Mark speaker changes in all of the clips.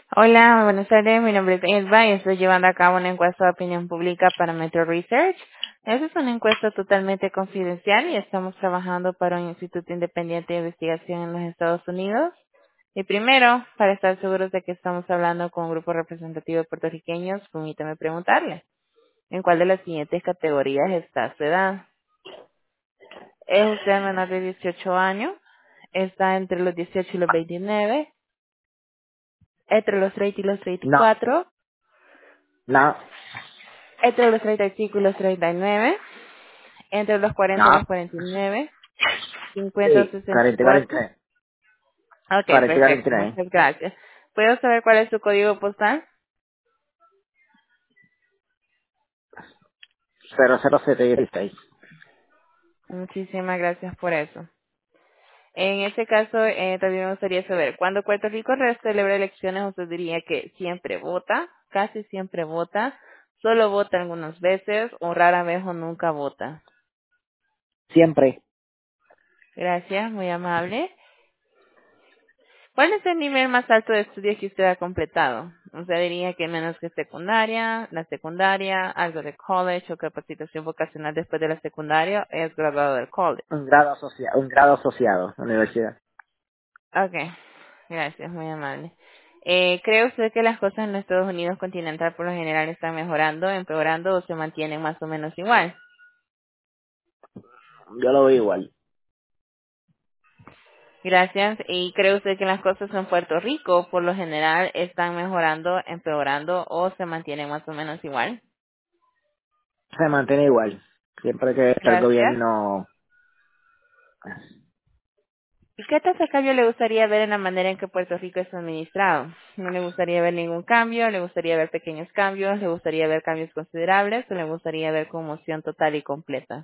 Speaker 1: Hola, buenas tardes. Mi nombre es Edva y estoy llevando a cabo una encuesta de opinión pública para Metro Research. Esta es una encuesta totalmente confidencial y estamos trabajando para un instituto independiente de investigación en los Estados Unidos. Y primero, para estar seguros de que estamos hablando con un grupo representativo de puertorriqueños, permítame preguntarle, ¿en cuál de las siguientes categorías está su edad? ¿Es usted menor de 18 años? ¿Está entre los 18 y los 29? ¿Entre los 30 y los
Speaker 2: No,
Speaker 1: 34?
Speaker 2: no,
Speaker 1: Entre los 35 y los 39, entre los 40 y
Speaker 2: no.
Speaker 1: los 49, 50 o
Speaker 2: Sí, 40 y
Speaker 1: 64.
Speaker 2: 43.
Speaker 1: Ok,
Speaker 2: 40 y
Speaker 1: perfecto,
Speaker 2: 43.
Speaker 1: muchas gracias. ¿Puedo saber cuál es su código postal?
Speaker 2: 00716.
Speaker 1: Muchísimas gracias por eso. En este caso, también me gustaría saber, cuando Puerto Rico celebra elecciones, usted diría que siempre vota, casi siempre vota, solo vota algunas veces, o rara vez o nunca vota.
Speaker 2: Siempre.
Speaker 1: Gracias, muy amable. ¿Cuál es el nivel más alto de estudios que usted ha completado? O sea, diría que menos que secundaria, la secundaria, algo de college o capacitación vocacional después de la secundaria, es graduado del college.
Speaker 2: Un grado asociado, universidad.
Speaker 1: Ok, gracias, muy amable. ¿Cree usted que las cosas en los Estados Unidos continental por lo general están mejorando, empeorando o se mantienen más o menos igual?
Speaker 2: Yo lo veo igual.
Speaker 1: Gracias. ¿Y cree usted que las cosas en Puerto Rico por lo general están mejorando, empeorando o se mantienen más o menos igual?
Speaker 2: Se mantiene igual. Siempre que el
Speaker 1: Gracias.
Speaker 2: gobierno...
Speaker 1: ¿Y qué tasa de cambio le gustaría ver en la manera en que Puerto Rico es administrado? ¿No le gustaría ver ningún cambio? ¿Le gustaría ver pequeños cambios? ¿Le gustaría ver cambios considerables? ¿O le gustaría ver conmoción total y completa?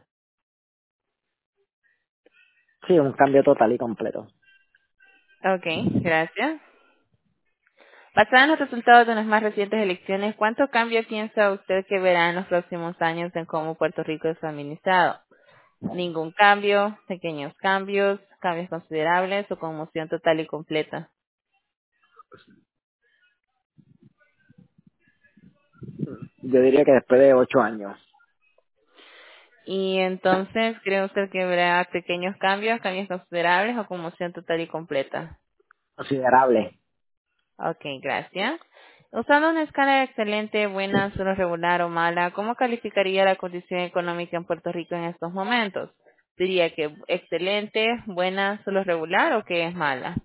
Speaker 2: Sí, un cambio total y completo.
Speaker 1: Ok, gracias. Basado en los resultados de las más recientes elecciones, ¿cuánto cambio piensa usted que verá en los próximos años en cómo Puerto Rico es administrado? ¿Ningún cambio? ¿Pequeños cambios? ¿Cambios considerables? ¿O conmoción total y completa?
Speaker 2: Yo diría que después de 8 años.
Speaker 1: Y entonces, ¿cree usted que habrá pequeños cambios, cambios considerables o conmoción total y completa?
Speaker 2: Considerable.
Speaker 1: Ok, gracias. Usando una escala de excelente, buena, solo regular o mala, ¿cómo calificaría la condición económica en Puerto Rico en estos momentos? Diría que excelente, buena, solo regular o que es mala.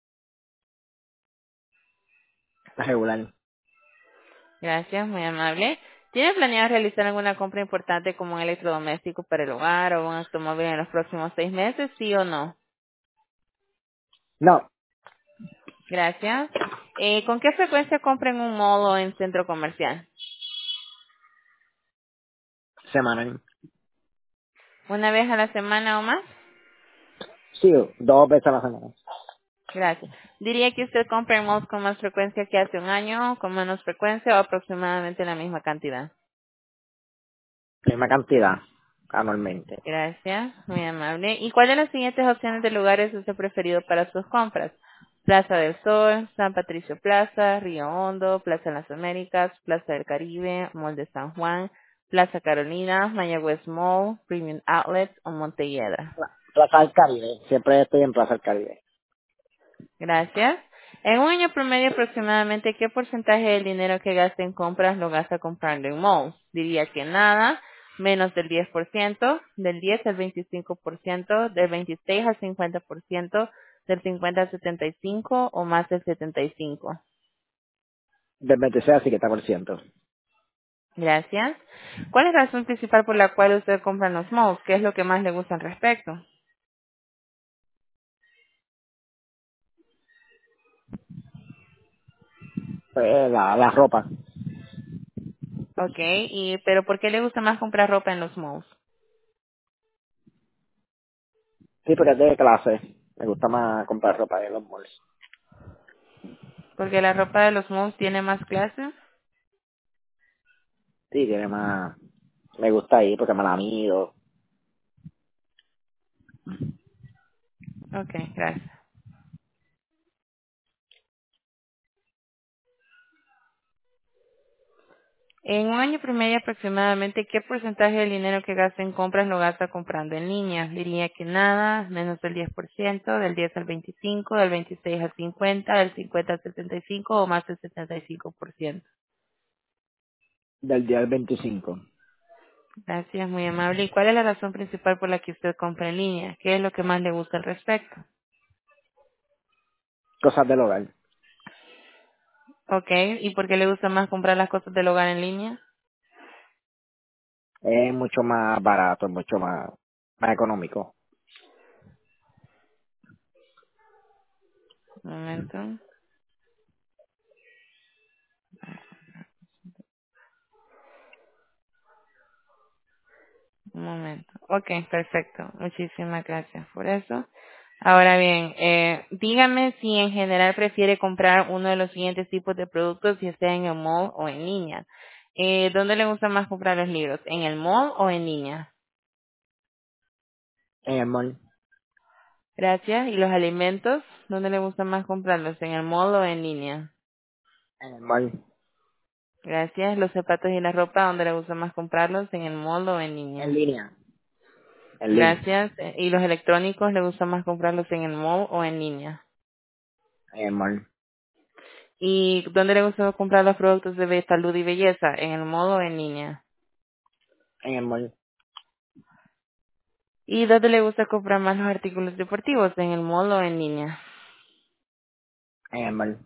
Speaker 2: Regular.
Speaker 1: Gracias, muy amable. ¿Tiene planeado realizar alguna compra importante como un electrodoméstico para el hogar o un automóvil en los próximos 6 meses, sí o no?
Speaker 2: No.
Speaker 1: Gracias. ¿Con qué frecuencia compra en un mall o en centro comercial?
Speaker 2: Semanal.
Speaker 1: ¿Una vez a la semana o más?
Speaker 2: Sí, 2 veces a la semana.
Speaker 1: Gracias. ¿Diría que usted compra en malls con más frecuencia que hace un año, con menos frecuencia o aproximadamente la misma cantidad?
Speaker 2: Misma cantidad. Anualmente.
Speaker 1: Gracias, muy amable. ¿Y cuál de las siguientes opciones de lugares es su preferido para sus compras? Plaza del Sol, San Patricio Plaza, Río Hondo, Plaza de las Américas, Plaza del Caribe, Mall de San Juan, Plaza Carolina, Mayagüez Mall, Premium Outlets o Montelledra.
Speaker 2: Plaza del Caribe. Siempre estoy en Plaza del Caribe.
Speaker 1: Gracias. En un año promedio aproximadamente, ¿qué porcentaje del dinero que gasta en compras lo gasta comprando en malls? Diría que nada, menos del 10%, del 10 al 25%, del 26 al 50%, del 50 al 75% o más del 75%.
Speaker 2: Del 26 al 50%.
Speaker 1: Gracias. ¿Cuál es la razón principal por la cual usted compra en los malls? ¿Qué es lo que más le gusta al respecto?
Speaker 2: La ropa.
Speaker 1: Ok, pero ¿por qué le gusta más comprar ropa en los malls?
Speaker 2: Sí, porque es de clase. Me gusta más comprar ropa en los malls.
Speaker 1: Porque la ropa de los malls tiene más clase.
Speaker 2: Sí, tiene más... Me gusta ahí porque me la mido.
Speaker 1: Ok, gracias. En un año promedio aproximadamente, ¿qué porcentaje del dinero que gasta en compras lo gasta comprando en línea? Diría que nada, menos del 10%, del 10 al 25, del 26 al 50, del 50 al 75 o más del 75%.
Speaker 2: Del día del 25.
Speaker 1: Gracias, muy amable. ¿Y cuál es la razón principal por la que usted compra en línea? ¿Qué es lo que más le gusta al respecto?
Speaker 2: Cosas del hogar.
Speaker 1: Ok, ¿y por qué le gusta más comprar las cosas del hogar en línea?
Speaker 2: Es mucho más barato, mucho más económico.
Speaker 1: Un momento, un momento. Ok, perfecto. Muchísimas gracias por eso. Ahora bien, dígame si en general prefiere comprar uno de los siguientes tipos de productos, ya sea en el mall o en línea. ¿Dónde le gusta más comprar los libros? ¿En el mall o en línea?
Speaker 2: En el mall.
Speaker 1: Gracias. ¿Y los alimentos? ¿Dónde le gusta más comprarlos? ¿En el mall o en línea?
Speaker 2: En el mall.
Speaker 1: Gracias. ¿Los zapatos y la ropa? ¿Dónde le gusta más comprarlos? ¿En el mall o en
Speaker 2: En
Speaker 1: línea?
Speaker 2: línea. En línea.
Speaker 1: Gracias. ¿Y los electrónicos le gusta más comprarlos en el mall o en línea?
Speaker 2: En el mall.
Speaker 1: ¿Y dónde le gusta comprar los productos de salud y belleza? ¿En el mall o en línea?
Speaker 2: En el mall.
Speaker 1: ¿Y dónde le gusta comprar más los artículos deportivos? ¿En el mall o en línea?
Speaker 2: En el mall.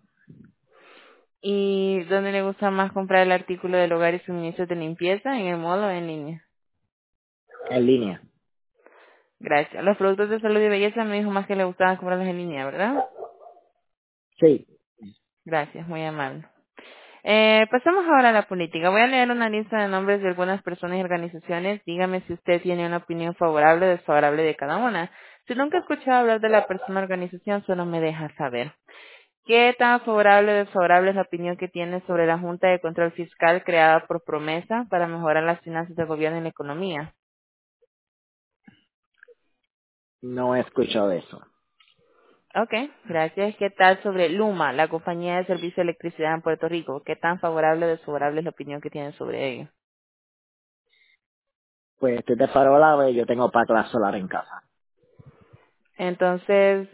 Speaker 1: ¿Y dónde le gusta más comprar el artículo del hogar y suministros de limpieza? ¿En el mall o en línea?
Speaker 2: En línea.
Speaker 1: Gracias. Los productos de salud y belleza me dijo más que le gustaban comprarlos en línea, ¿verdad?
Speaker 2: Sí.
Speaker 1: Gracias, muy amable. Pasamos ahora a la política. Voy a leer una lista de nombres de algunas personas y organizaciones. Dígame si usted tiene una opinión favorable o desfavorable de cada una. Si nunca he escuchado hablar de la persona o organización, solo me deja saber. ¿Qué tan favorable o desfavorable es la opinión que tiene sobre la Junta de Control Fiscal creada por Promesa para mejorar las finanzas del gobierno y la economía?
Speaker 2: No he escuchado de eso.
Speaker 1: Ok, gracias. ¿Qué tal sobre Luma, la compañía de servicio de electricidad en Puerto Rico? ¿Qué tan favorable o desfavorable es la opinión que tiene sobre ello?
Speaker 2: Pues estoy desfavorable y yo tengo placas solar en casa.
Speaker 1: Entonces,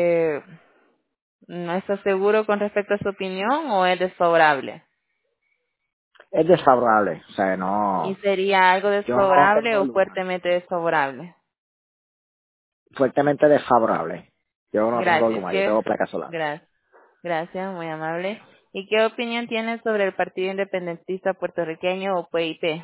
Speaker 1: ¿no está seguro con respecto a su opinión o es desfavorable?
Speaker 2: Es desfavorable. O sea,
Speaker 1: ¿Y
Speaker 2: no.
Speaker 1: sería algo
Speaker 2: Yo no
Speaker 1: desfavorable
Speaker 2: tengo
Speaker 1: o
Speaker 2: luna.
Speaker 1: fuertemente desfavorable?
Speaker 2: Fuertemente desfavorable. Yo no tengo
Speaker 1: Gracias.
Speaker 2: luma, yo tengo placas solares.
Speaker 1: Gracias. Gracias, muy amable. ¿Y qué opinión tiene sobre el Partido Independentista Puertorriqueño o PIP?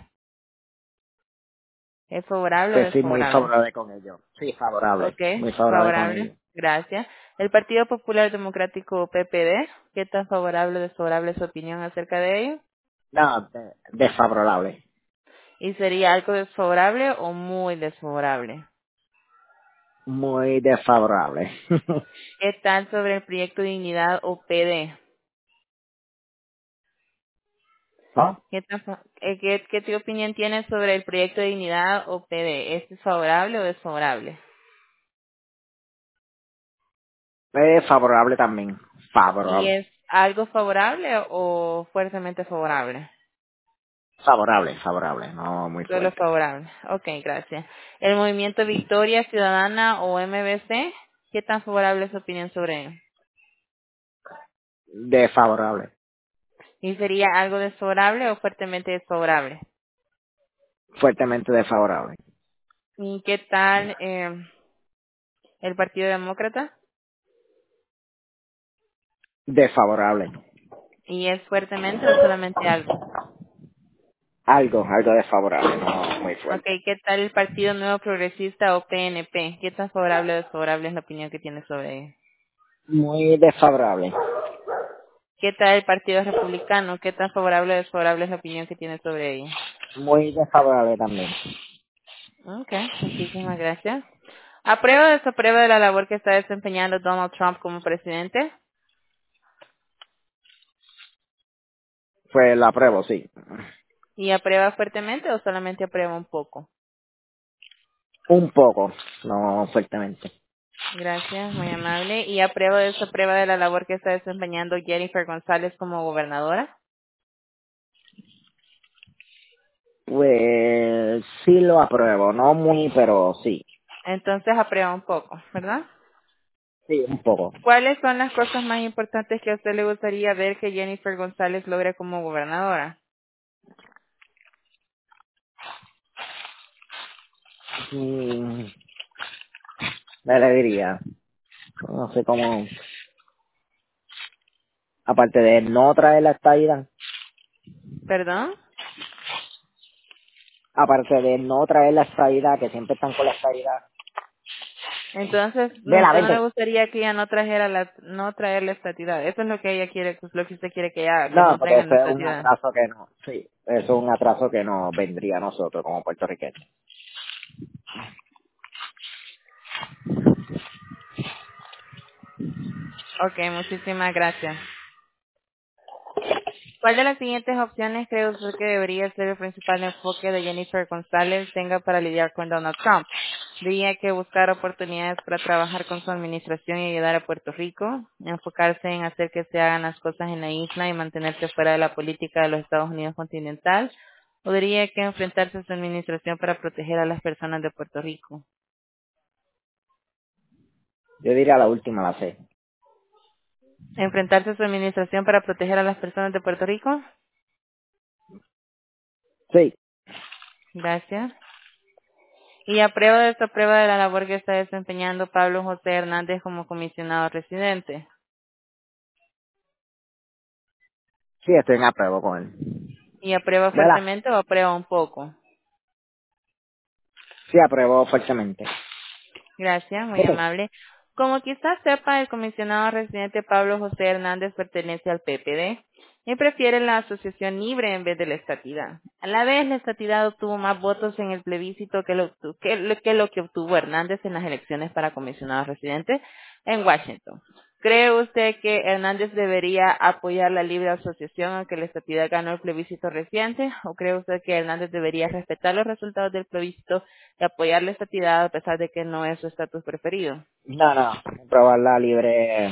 Speaker 1: ¿Es favorable o
Speaker 2: Pues sí, muy
Speaker 1: desfavorable?
Speaker 2: favorable con ellos. Sí, favorable.
Speaker 1: Ok,
Speaker 2: Muy favorable con
Speaker 1: favorable.
Speaker 2: ellos.
Speaker 1: Gracias. ¿El Partido Popular Democrático o PPD? ¿Qué tan favorable o desfavorable es su opinión acerca de ello?
Speaker 2: No, desfavorable.
Speaker 1: ¿Y sería algo desfavorable o muy desfavorable?
Speaker 2: Muy desfavorable.
Speaker 1: ¿Qué tal sobre el proyecto Dignidad o PD?
Speaker 2: ¿No?
Speaker 1: ¿Qué opinión tienes sobre el proyecto Dignidad o PD? ¿Es desfavorable o desfavorable?
Speaker 2: Favorable también.
Speaker 1: ¿Y
Speaker 2: Favorable.
Speaker 1: es algo favorable o fuertemente favorable?
Speaker 2: Favorable, favorable. No muy
Speaker 1: Solo
Speaker 2: fuerte.
Speaker 1: favorable. Ok, gracias. ¿El movimiento Victoria Ciudadana o MBC? ¿Qué tan favorable es su opinión sobre él?
Speaker 2: Desfavorable.
Speaker 1: ¿Y sería algo desfavorable o fuertemente desfavorable?
Speaker 2: Fuertemente desfavorable.
Speaker 1: ¿Y qué tal el Partido Demócrata?
Speaker 2: Desfavorable.
Speaker 1: ¿Y es fuertemente o solamente algo?
Speaker 2: Algo desfavorable, no muy
Speaker 1: Ok,
Speaker 2: fuerte.
Speaker 1: ¿qué tal el Partido Nuevo Progresista o PNP? ¿Qué tan favorable o desfavorable es la opinión que tiene sobre él?
Speaker 2: Muy desfavorable.
Speaker 1: ¿Qué tal el Partido Republicano? ¿Qué tan favorable o desfavorable es la opinión que tiene sobre ello?
Speaker 2: Muy desfavorable también.
Speaker 1: Ok, muchísimas gracias. ¿Aprueba o desaprueba de la labor que está desempeñando Donald Trump como presidente?
Speaker 2: Pues la apruebo, sí.
Speaker 1: ¿Y aprueba fuertemente o solamente aprueba un poco?
Speaker 2: Un poco, no fuertemente.
Speaker 1: Gracias, muy amable. ¿Y aprueba o desaprueba de la labor que está desempeñando Jennifer González como gobernadora?
Speaker 2: Pues sí lo apruebo, no muy, pero sí.
Speaker 1: Entonces aprueba un poco, ¿verdad?
Speaker 2: Sí, un poco.
Speaker 1: ¿Cuáles son las cosas más importantes que a usted le gustaría ver que Jennifer González logre como gobernadora?
Speaker 2: Mm, me le diría, no sé cómo, aparte de no traer la estadidad,
Speaker 1: ¿Perdón?
Speaker 2: aparte de no traer la estadidad, que siempre están con la estadidad.
Speaker 1: Entonces,
Speaker 2: De la
Speaker 1: ¿usted no le
Speaker 2: 20.
Speaker 1: gustaría que ella no traer la estatidad? Eso es lo que ella quiere, pues, lo que usted quiere que haga, que
Speaker 2: No,
Speaker 1: no
Speaker 2: porque
Speaker 1: traigan la
Speaker 2: eso es un
Speaker 1: estatidad.
Speaker 2: atraso que no, sí, eso es un atraso que nos vendría a nosotros como puertorriqueños.
Speaker 1: Ok, muchísimas gracias. ¿Cuál de las siguientes opciones cree usted que debería ser el principal enfoque de Jennifer González tenga para lidiar con Donald Trump? Diría que buscar oportunidades para trabajar con su administración y ayudar a Puerto Rico, enfocarse en hacer que se hagan las cosas en la isla y mantenerse fuera de la política de los Estados Unidos continental, o diría que enfrentarse a su administración para proteger a las personas de Puerto Rico.
Speaker 2: Yo diría la última, la C.
Speaker 1: Enfrentarse a su administración para proteger a las personas de Puerto Rico.
Speaker 2: Sí,
Speaker 1: Gracias. Y aprueba o desaprueba de la labor que está desempeñando Pablo José Hernández como comisionado residente.
Speaker 2: sí, estoy en apruebo con él.
Speaker 1: Y aprueba
Speaker 2: ¿Verdad?
Speaker 1: fuertemente o aprueba un poco.
Speaker 2: Sí, apruebo fuertemente.
Speaker 1: Gracias, muy amable. Como quizás sepa, el comisionado residente Pablo José Hernández pertenece al PPD y prefiere la asociación libre en vez de la estatidad. A la vez, la estatidad obtuvo más votos en el plebiscito que lo que obtuvo Hernández en las elecciones para comisionado residente en Washington. ¿Cree usted que Hernández debería apoyar la libre asociación aunque la estatidad ganó el plebiscito reciente? ¿O cree usted que Hernández debería respetar los resultados del plebiscito y apoyar la estatidad a pesar de que no es su estatus preferido?
Speaker 2: No, no, probar la libre,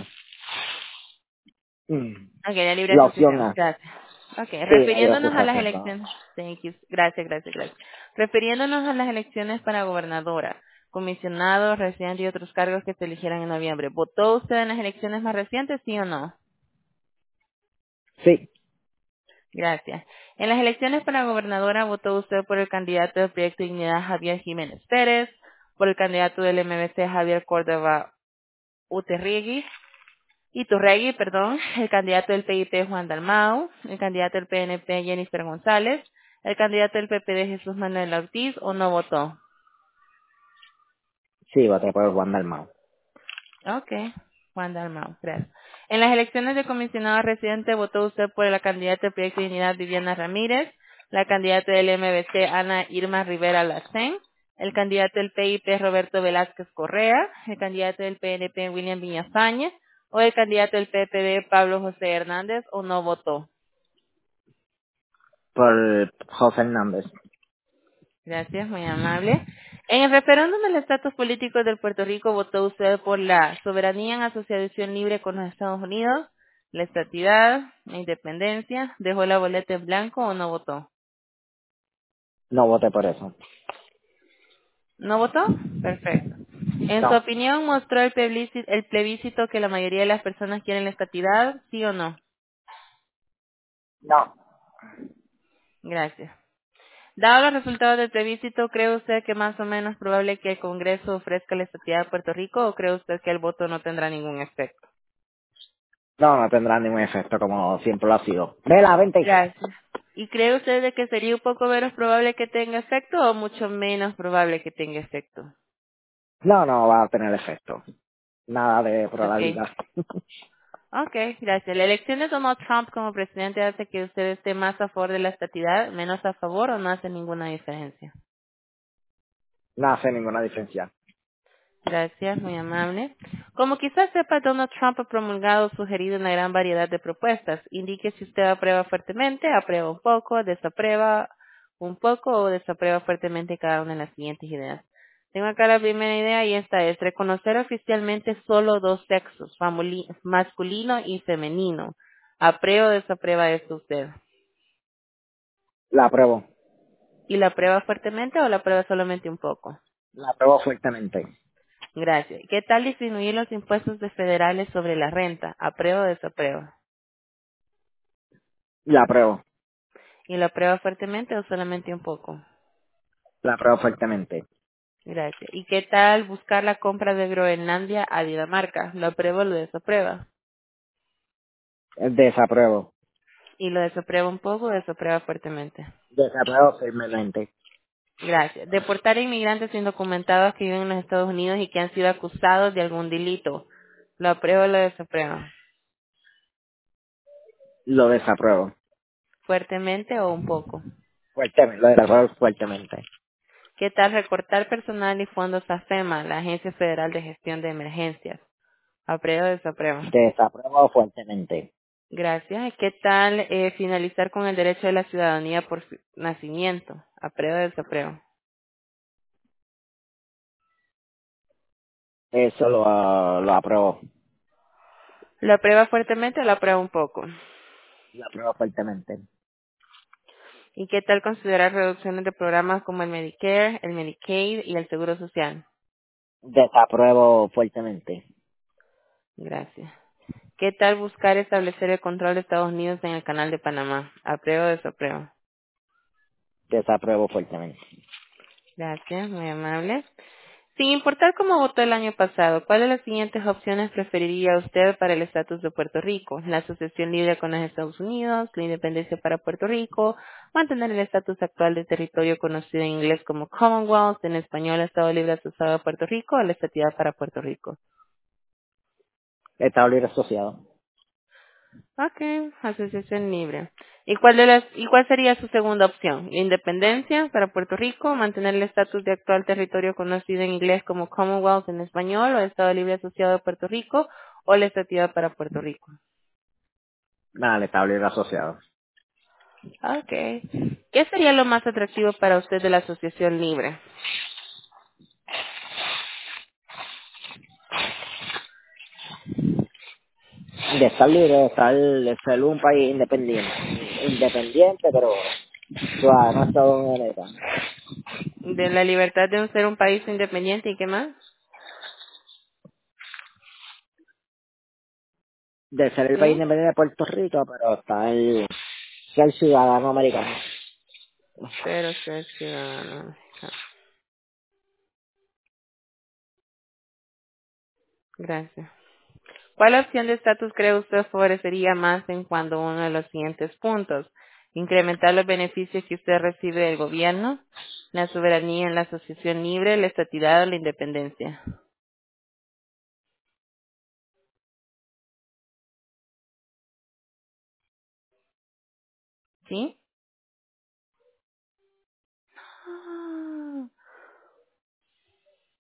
Speaker 2: mm,
Speaker 1: Ok, la libre
Speaker 2: la opción
Speaker 1: asociación.
Speaker 2: A.
Speaker 1: Gracias. Ok,
Speaker 2: Sí, la libre
Speaker 1: refiriéndonos a las
Speaker 2: asociación, perdón.
Speaker 1: elecciones. Thank you. Gracias, gracias, gracias. Refiriéndonos a las elecciones para gobernadora, comisionado, residente y otros cargos que se eligieran en noviembre. ¿Votó usted en las elecciones más recientes, sí o no?
Speaker 2: Sí,
Speaker 1: Gracias. En las elecciones para gobernadora votó usted por el candidato del Proyecto Dignidad Javier Jiménez Pérez, por el candidato del MBC Javier Córdoba Iturregui, perdón, el candidato del PIP Juan Dalmau, el candidato del PNP Jennifer González, el candidato del PPD Jesús Manuel Ortiz, o no votó.
Speaker 2: sí, voté por Juan Dalmau.
Speaker 1: Okay, Juan Dalmau, gracias. En las elecciones de comisionado residente votó usted por la candidata del Proyecto de Dignidad Viviana Ramírez, la candidata del MBC Ana Irma Rivera Lacén, el candidato del PIP Roberto Velázquez Correa, el candidato del PNP William Viñafañez, o el candidato del PPD Pablo José Hernández, o no votó.
Speaker 2: Por José Hernández.
Speaker 1: Gracias, muy amable. En el referéndum del estatus político de Puerto Rico, ¿votó usted por la soberanía en asociación libre con los Estados Unidos, la estatidad, la independencia, dejó la boleta en blanco o no votó?
Speaker 2: No voté por eso.
Speaker 1: ¿No votó? Perfecto. En su
Speaker 2: No,
Speaker 1: opinión, ¿mostró el plebiscito que la mayoría de las personas quieren la estatidad, sí o no?
Speaker 2: no,
Speaker 1: Gracias. Dado los resultados del plebiscito, ¿cree usted que más o menos probable que el Congreso ofrezca la estatidad a Puerto Rico o cree usted que el voto no tendrá ningún efecto?
Speaker 2: no, no tendrá ningún efecto como siempre lo ha sido. Vela, vente.
Speaker 1: Gracias. ¿Y cree usted de que sería un poco menos probable que tenga efecto o mucho menos probable que tenga efecto?
Speaker 2: No, no va a tener efecto. Nada de
Speaker 1: Okay.
Speaker 2: probabilidad.
Speaker 1: Okay, gracias. ¿La elección de Donald Trump como presidente hace que usted esté más a favor de la estatidad, menos a favor o no hace ninguna diferencia?
Speaker 2: No hace ninguna diferencia.
Speaker 1: Gracias, muy amable. Como quizás sepa, Donald Trump ha promulgado o sugerido una gran variedad de propuestas. Indique si usted aprueba fuertemente, aprueba un poco o desaprueba fuertemente cada una de las siguientes ideas. Tengo acá la primera idea y esta es reconocer oficialmente solo dos sexos, masculino y femenino. ¿Aprueba o desaprueba esto usted?
Speaker 2: La apruebo.
Speaker 1: ¿Y la aprueba fuertemente o la aprueba solamente un poco?
Speaker 2: La apruebo fuertemente.
Speaker 1: Gracias. ¿Qué tal disminuir los impuestos de federales sobre la renta? ¿Aprueba o desaprueba?
Speaker 2: La apruebo.
Speaker 1: ¿Y la aprueba fuertemente o solamente un poco?
Speaker 2: La apruebo fuertemente.
Speaker 1: Gracias. ¿Y qué tal buscar la compra de Groenlandia a Dinamarca? ¿Lo aprueba o lo desaprueba?
Speaker 2: Desapruebo.
Speaker 1: ¿Y lo desaprueba un poco o desaprueba fuertemente?
Speaker 2: Desapruebo firmemente.
Speaker 1: Gracias. Deportar a inmigrantes indocumentados que viven en los Estados Unidos y que han sido acusados de algún delito. ¿Lo aprueba o lo desaprueba?
Speaker 2: Lo desapruebo.
Speaker 1: ¿Fuertemente o un poco?
Speaker 2: Fuertemente. Lo desapruebo fuertemente.
Speaker 1: ¿Qué tal recortar personal y fondos a FEMA, la Agencia Federal de Gestión de Emergencias? ¿Aprueba o desaprueba?
Speaker 2: Desapruebo fuertemente.
Speaker 1: Gracias. ¿Qué tal finalizar con el derecho de la ciudadanía por nacimiento? ¿Aprueba o desaprueba?
Speaker 2: Eso lo apruebo.
Speaker 1: ¿Lo aprueba fuertemente o lo aprueba un poco?
Speaker 2: Lo apruebo fuertemente.
Speaker 1: ¿Y qué tal considerar reducciones de programas como el Medicare, el Medicaid y el Seguro Social?
Speaker 2: Desapruebo fuertemente.
Speaker 1: Gracias. ¿Qué tal buscar establecer el control de Estados Unidos en el Canal de Panamá? ¿Aprueba o desaprueba?
Speaker 2: Desapruebo fuertemente.
Speaker 1: Gracias, muy amable. Sin importar cómo votó el año pasado, ¿cuál de las siguientes opciones preferiría usted para el estatus de Puerto Rico? ¿La asociación libre con los Estados Unidos, la independencia para Puerto Rico, mantener el estatus actual de territorio conocido en inglés como Commonwealth, en español Estado Libre Asociado a Puerto Rico o la estatidad para Puerto Rico?
Speaker 2: Estado libre asociado.
Speaker 1: Ok, asociación libre. ¿Y cuál sería su segunda opción? ¿La independencia para Puerto Rico, mantener el estatus de actual territorio conocido en inglés como Commonwealth en español o Estado Libre Asociado de Puerto Rico o la estatidad para Puerto Rico?
Speaker 2: Nada, el estado libre asociado.
Speaker 1: Ok. ¿Qué sería lo más atractivo para usted de la asociación libre?
Speaker 2: De estar libre, de ser un país independiente. Independiente, pero suave, no estadounidense.
Speaker 1: De la libertad de ser un país independiente y qué más?
Speaker 2: De ser el país
Speaker 1: ¿Sí?
Speaker 2: independiente de Puerto Rico, pero ser ciudadano americano.
Speaker 1: Pero ser ciudadano. Gracias. ¿Cuál opción de estatus cree usted favorecería más en cuanto a uno de los siguientes puntos? Incrementar los beneficios que usted recibe del gobierno, la soberanía en la asociación libre, la estatidad o la independencia. ¿Sí?